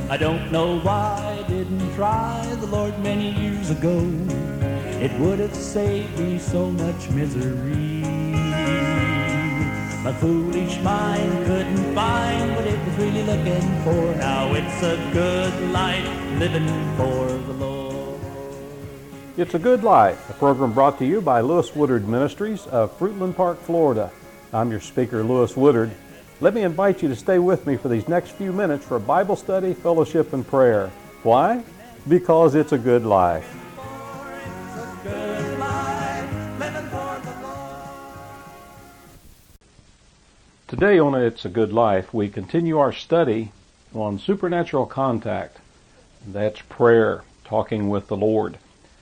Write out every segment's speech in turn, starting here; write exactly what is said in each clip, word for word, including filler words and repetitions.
I don't know why I didn't try the Lord many years ago. It would have saved me so much misery. My foolish mind couldn't find what it was really looking for. Now it's a good life living for the Lord. It's a Good Life, a program brought to you by Lewis Woodard Ministries of Fruitland Park, Florida. I'm your speaker, Lewis Woodard. Let me invite you to stay with me for these next few minutes for Bible study, fellowship, and prayer. Why? Because it's a good life. Today on It's a Good Life, we continue our study on supernatural contact. That's prayer, talking with the Lord.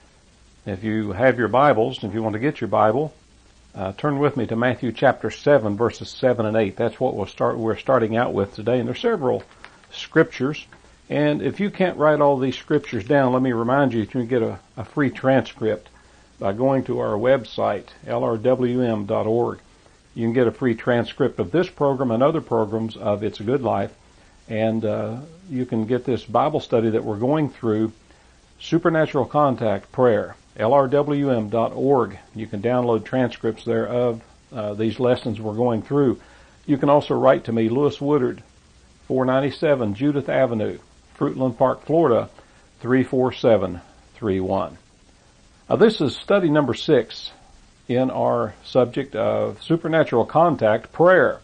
If you have your Bibles, if you want to get your Bible, uh, turn with me to Matthew chapter seven, verses seven and eight. That's what we'll start, we're starting out with today. And there's several scriptures. And if you can't write all these scriptures down, let me remind you, you can get a, a free transcript by going to our website, L R W M dot org. You can get a free transcript of this program and other programs of It's a Good Life. And uh, you can get this Bible study that we're going through, Supernatural Contact Prayer, L R W M dot org. You can download transcripts there of uh, these lessons we're going through. You can also write to me, Lewis Woodard, four ninety-seven Judith Avenue, Fruitland Park, Florida, three four seven three one. Now this is study number six in our subject of supernatural contact, prayer.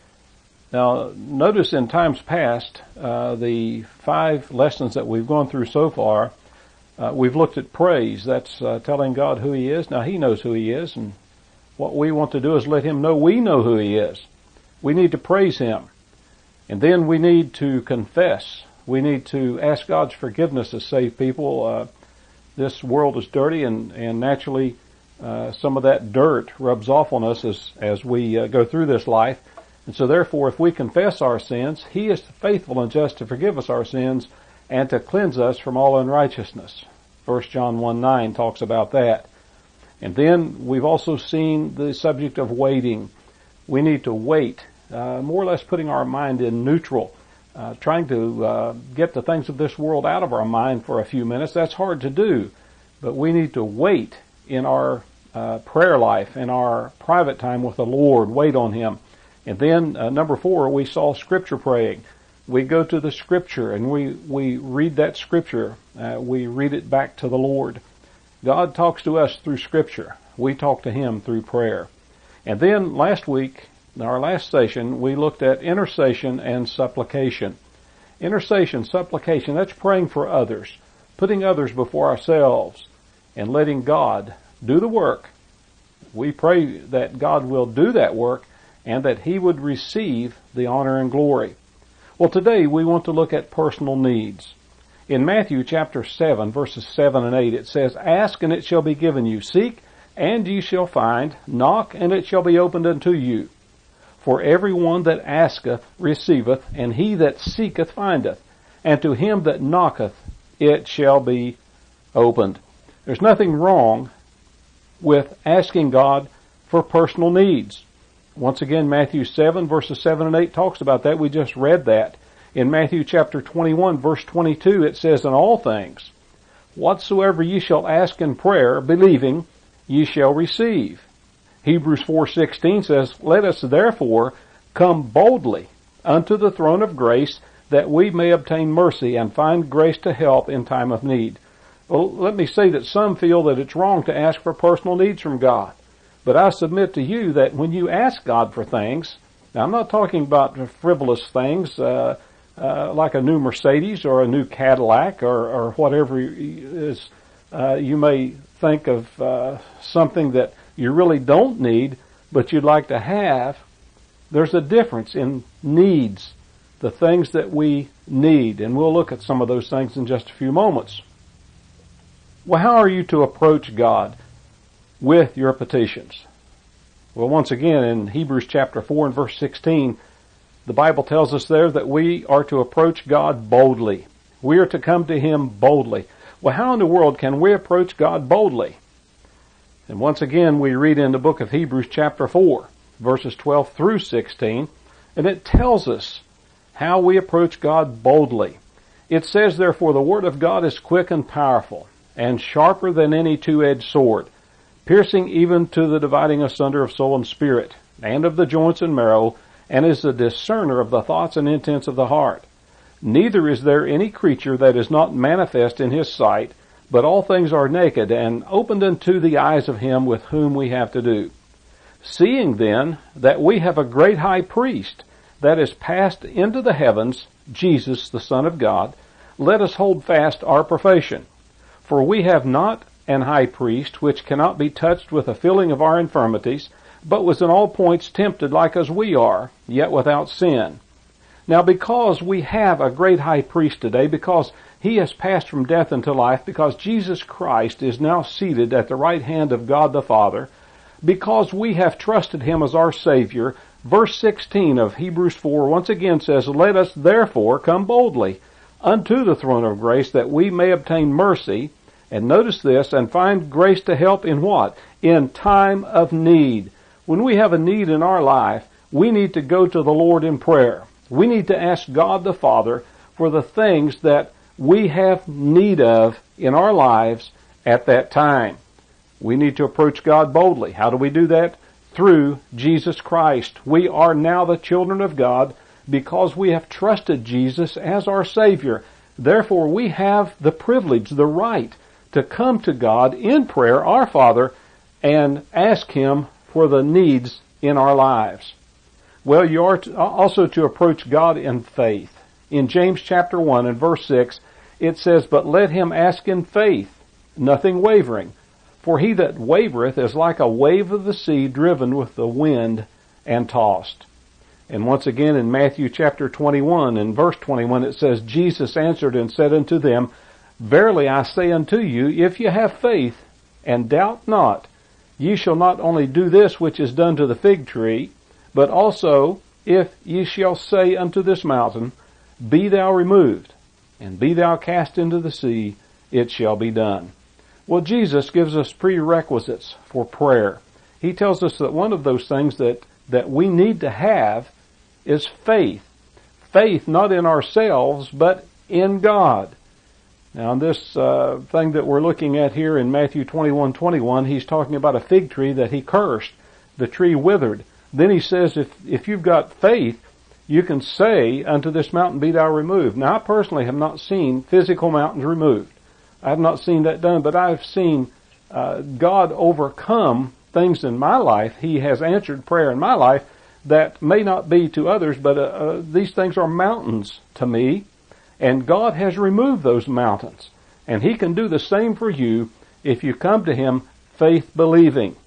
Now, notice in times past, uh, the five lessons that we've gone through so far, uh, we've looked at praise. That's uh, telling God who He is. Now, He knows who He is, and what we want to do is let Him know we know who He is. We need to praise Him. And then we need to confess. We need to ask God's forgiveness to save people. Uh, this world is dirty, and, and naturally, Uh, some of that dirt rubs off on us as, as we uh, go through this life. And so therefore, if we confess our sins, He is faithful and just to forgive us our sins and to cleanse us from all unrighteousness. First John one nine talks about that. And then we've also seen the subject of waiting. We need to wait, uh, more or less putting our mind in neutral, uh, trying to uh, get the things of this world out of our mind for a few minutes. That's hard to do, but we need to wait in our uh, prayer life, in our private time with the Lord, wait on Him. And then uh, number four, we saw scripture praying. We go to the scripture and we, we read that scripture. Uh, we read it back to the Lord. God talks to us through scripture. We talk to Him through prayer. And then last week, in our last session, we looked at intercession and supplication. Intercession, supplication, that's praying for others, putting others before ourselves, and letting God do the work. We pray that God will do that work and that He would receive the honor and glory. Well, today we want to look at personal needs. In Matthew chapter seven, verses seven and eight, it says, "Ask and it shall be given you. Seek and ye shall find. Knock and it shall be opened unto you. For every one that asketh receiveth, and he that seeketh findeth. And to him that knocketh it shall be opened." There's nothing wrong with asking God for personal needs. Once again, Matthew seven, verses seven and eight talks about that. We just read that. In Matthew chapter twenty-one, verse twenty-two, it says, "In all things, whatsoever ye shall ask in prayer, believing, ye shall receive." Hebrews four sixteen says, "Let us therefore come boldly unto the throne of grace, that we may obtain mercy and find grace to help in time of need." Well, let me say that some feel that it's wrong to ask for personal needs from God. But I submit to you that when you ask God for things, now I'm not talking about frivolous things, uh, uh, like a new Mercedes or a new Cadillac or, or whatever is, uh, you may think of, uh, something that you really don't need, but you'd like to have. There's a difference in needs, the things that we need, and we'll look at some of those things in just a few moments. Well, how are you to approach God with your petitions? Well, once again, in Hebrews chapter four and verse sixteen, the Bible tells us there that we are to approach God boldly. We are to come to Him boldly. Well, how in the world can we approach God boldly? And once again, we read in the book of Hebrews chapter four, verses twelve through sixteen, and it tells us how we approach God boldly. It says, therefore, the word of God is quick and powerful, and sharper than any two-edged sword, piercing even to the dividing asunder of soul and spirit, and of the joints and marrow, and is a discerner of the thoughts and intents of the heart. Neither is there any creature that is not manifest in his sight, but all things are naked and opened unto the eyes of him with whom we have to do. Seeing then that we have a great high priest that is passed into the heavens, Jesus, the Son of God, let us hold fast our profession. For we have not an high priest which cannot be touched with the feeling of our infirmities, but was in all points tempted like as we are, yet without sin. Now because we have a great high priest today, because he has passed from death into life, because Jesus Christ is now seated at the right hand of God the Father, because we have trusted him as our Savior, verse sixteen of Hebrews four once again says, let us therefore come boldly unto the throne of grace that we may obtain mercy, and notice this, and find grace to help in what? In time of need. When we have a need in our life, we need to go to the Lord in prayer. We need to ask God the Father for the things that we have need of in our lives at that time. We need to approach God boldly. How do we do that? Through Jesus Christ. We are now the children of God because we have trusted Jesus as our Savior. Therefore, we have the privilege, the right, to come to God in prayer, our Father, and ask him for the needs in our lives. Well, you are to also to approach God in faith. In James chapter one and verse six, it says, but let him ask in faith, nothing wavering. For he that wavereth is like a wave of the sea driven with the wind and tossed. And once again in Matthew chapter twenty-one and verse twenty-one, it says, Jesus answered and said unto them, verily I say unto you, if ye have faith, and doubt not, ye shall not only do this which is done to the fig tree, but also, if ye shall say unto this mountain, be thou removed, and be thou cast into the sea, it shall be done. Well, Jesus gives us prerequisites for prayer. He tells us that one of those things that, that we need to have is faith. Faith not in ourselves, but in God. Now, in this uh, thing that we're looking at here in Matthew twenty-one twenty-one, he's talking about a fig tree that he cursed. The tree withered. Then he says, if, if you've got faith, you can say unto this mountain, be thou removed. Now, I personally have not seen physical mountains removed. I have not seen that done, but I've seen uh, God overcome things in my life. He has answered prayer in my life that may not be to others, but uh, uh, these things are mountains to me, and God has removed those mountains. And he can do the same for you if you come to him faith believing.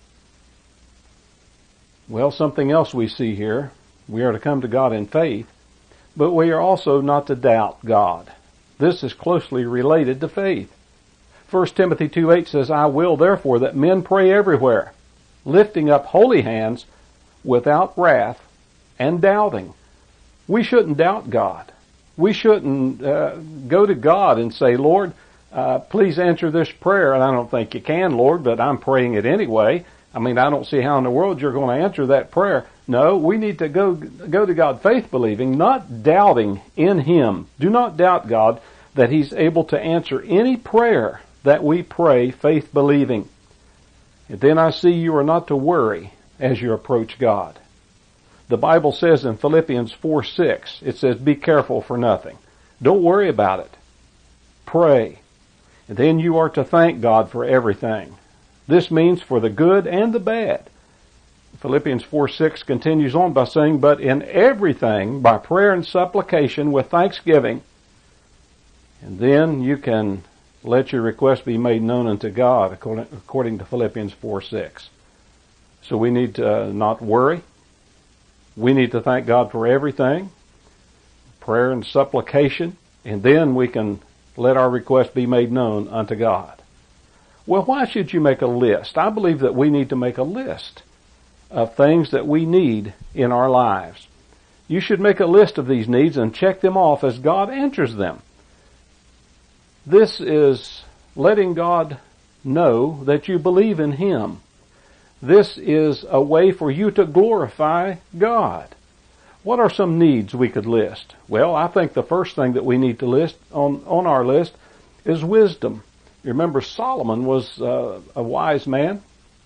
Well, something else we see here. We are to come to God in faith, but we are also not to doubt God. This is closely related to faith. First Timothy two eight says, I will therefore that men pray everywhere, lifting up holy hands without wrath and doubting. We shouldn't doubt God. We shouldn't uh, go to God and say, Lord, uh, please answer this prayer. And I don't think you can, Lord, but I'm praying it anyway. I mean, I don't see how in the world you're going to answer that prayer. No, we need to go go to God faith believing, not doubting in him. Do not doubt God that he's able to answer any prayer that we pray faith believing. And then I see you are not to worry as you approach God. The Bible says in Philippians four six, it says, be careful for nothing. Don't worry about it. Pray. And then you are to thank God for everything. This means for the good and the bad. Philippians four six continues on by saying, but in everything, by prayer and supplication with thanksgiving. And then you can let your request be made known unto God, according, according to Philippians four six. So we need to uh, not worry. We need to thank God for everything, prayer and supplication, and then we can let our request be made known unto God. Well, why should you make a list? I believe that we need to make a list of things that we need in our lives. You should make a list of these needs and check them off as God answers them. This is letting God know that you believe in him. This is a way for you to glorify God. What are some needs we could list? Well, I think the first thing that we need to list on, on our list is wisdom. You remember Solomon was uh, a wise man,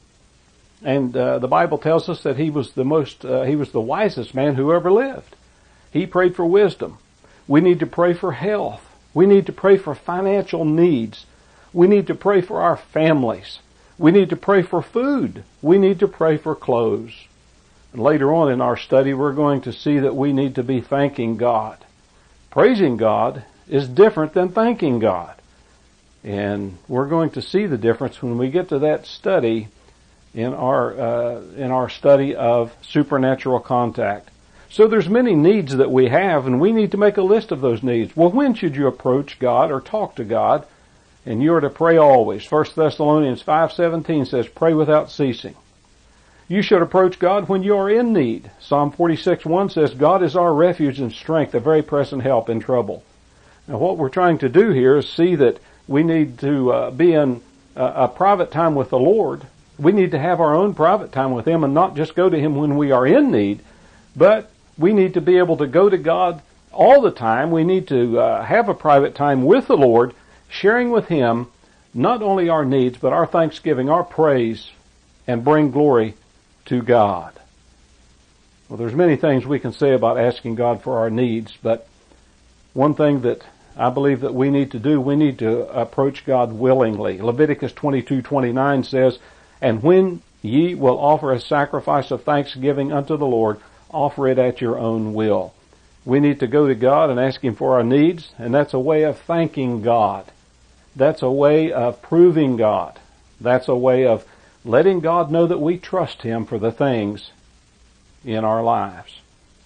and uh, the Bible tells us that he was the most, uh, he was the wisest man who ever lived. He prayed for wisdom. We need to pray for health. We need to pray for financial needs. We need to pray for our families. We need to pray for food. We need to pray for clothes. And later on in our study, we're going to see that we need to be thanking God. Praising God is different than thanking God. And we're going to see the difference when we get to that study in our uh, in our study of supernatural contact. So there's many needs that we have, and we need to make a list of those needs. Well, when should you approach God or talk to God? And you are to pray always. First Thessalonians five seventeen says, pray without ceasing. You should approach God when you are in need. Psalm forty-six one says, God is our refuge and strength, a very present help in trouble. Now what we're trying to do here is see that we need to uh, be in a, a private time with the Lord. We need to have our own private time with Him and not just go to Him when we are in need, but we need to be able to go to God all the time. We need to uh, have a private time with the Lord, sharing with Him not only our needs, but our thanksgiving, our praise, and bring glory to God. Well, there's many things we can say about asking God for our needs, but one thing that I believe that we need to do, we need to approach God willingly. Leviticus twenty-two twenty-nine says, and when ye will offer a sacrifice of thanksgiving unto the Lord, offer it at your own will. We need to go to God and ask Him for our needs, and that's a way of thanking God. That's a way of proving God. That's a way of letting God know that we trust Him for the things in our lives.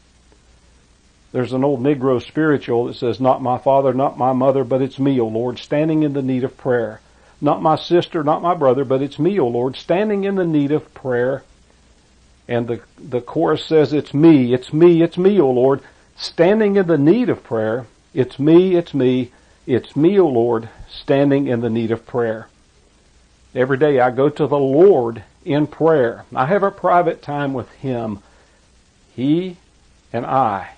There's an old Negro spiritual that says, not my father, not my mother, but it's me, O Lord, standing in the need of prayer. Not my sister, not my brother, but it's me, O Lord, standing in the need of prayer. And the, the chorus says, it's me, it's me, it's me, O Lord, standing in the need of prayer. It's me, it's me, it's me, O Lord, standing in the need of prayer. Every day I go to the Lord in prayer. I have a private time with Him. He and I.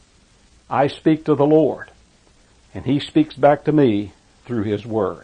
I speak to the Lord, and He speaks back to me through His Word.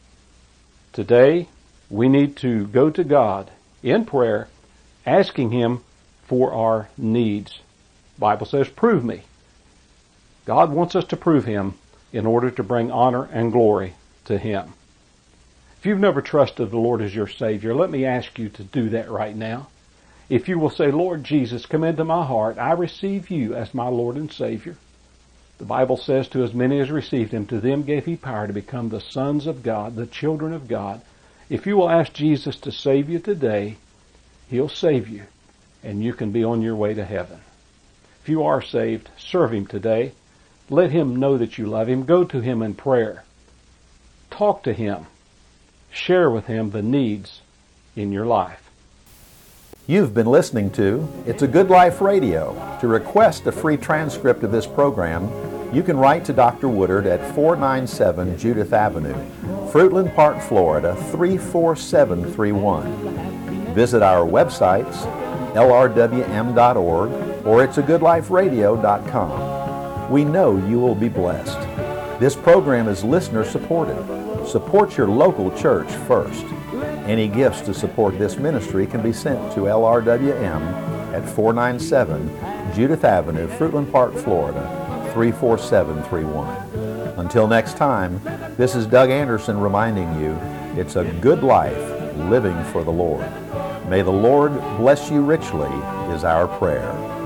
Today, we need to go to God in prayer, asking Him for our needs. The Bible says, prove me. God wants us to prove Him in order to bring honor and glory to Him. If you've never trusted the Lord as your Savior, let me ask you to do that right now. If you will say, Lord Jesus, come into my heart, I receive you as my Lord and Savior. The Bible says, to as many as received Him, to them gave He power to become the sons of God, the children of God. If you will ask Jesus to save you today, He'll save you, and you can be on your way to heaven. If you are saved, serve Him today. Let Him know that you love Him. Go to Him in prayer. Talk to Him. Share with Him the needs in your life. You've been listening to It's a Good Life Radio. To request a free transcript of this program, you can write to Doctor Woodard at four ninety-seven Judith Avenue, Fruitland Park, Florida, three four seven three one. Visit our websites, L R W M dot org or it's a good life radio dot com. We know you will be blessed. This program is listener supported. Support your local church first. Any gifts to support this ministry can be sent to L R W M at four ninety-seven Judith Avenue, Fruitland Park, Florida, three four seven three one. Until next time, this is Doug Anderson reminding you, it's a good life living for the Lord. May the Lord bless you richly is our prayer.